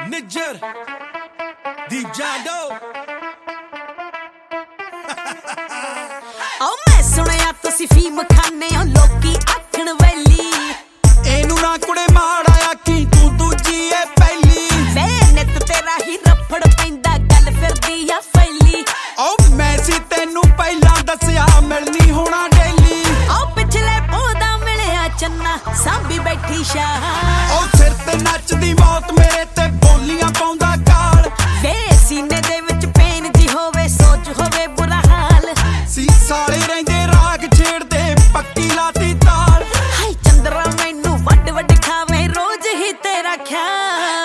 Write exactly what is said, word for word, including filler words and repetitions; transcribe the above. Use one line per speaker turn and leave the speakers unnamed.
ਨਿੱਜਰ ਦੀ ਜਾਦੋ
ਓ ਮੈਂ ਸੁਣਿਆ ਤੁਸੀਂ ਫੀਮ ਖਾਨੇ ਹੋ ਲੋਕੀ ਆਖਣ ਵੈਲੀ
ਇਹਨੂੰ ਨਾ ਕੁੜੇ ਮਾੜਾ ਆਖੀ ਤੂੰ ਦੂਜੀ ਏ ਪਹਿਲੀ
ਵੇ ਨਿੱਤ ਤੇਰਾ ਹੀ ਰਫੜ ਪੈਂਦਾ ਗੱਲ ਫਿਰਦੀ ਆ ਫੈਲੀ
ਓ ਮੈਂ ਸੀ ਤੈਨੂੰ ਪਹਿਲਾਂ ਦੱਸਿਆ ਮਿਲਣੀ ਹੋਣਾ ਡੇਲੀ
ਓ ਪਿਛਲੇ ਪੌਦਾ ਮਿਲਿਆ ਚੰਨਾ ਸਾਂਭੀ ਬੈਠੀ ਸ਼ਾਹ
ਓ ਸਿਰ ਤੇ ਨੱਚਦੀ ਮੌਤ ਮੇਰੇ ਤੇ ਬੋਲੀਆਂ ਪਾਉਂਦਾ ਕਾਲ
ਵੇ ਸੀਨੇ ਦੇ ਵਿੱਚ ਪੇਨ ਜੀ ਹੋਵੇ ਸੋਚ ਹੋਵੇ ਬੁਰਾ ਹਾਲ
ਸੀ ਸਾਲੇ ਰਹਿੰਦੇ ਰਾਗ ਛੇੜਦੇ ਪੱਕੀ ਲਾਤੀ ਤਾਲ
ਹਾਏ ਚੰਦਰਾ ਮੈਨੂੰ ਵੱਡ ਵੱਡ ਖਾਵੇ ਰੋਜ਼ ਹੀ ਤੇਰਾ ਖਿਆਲ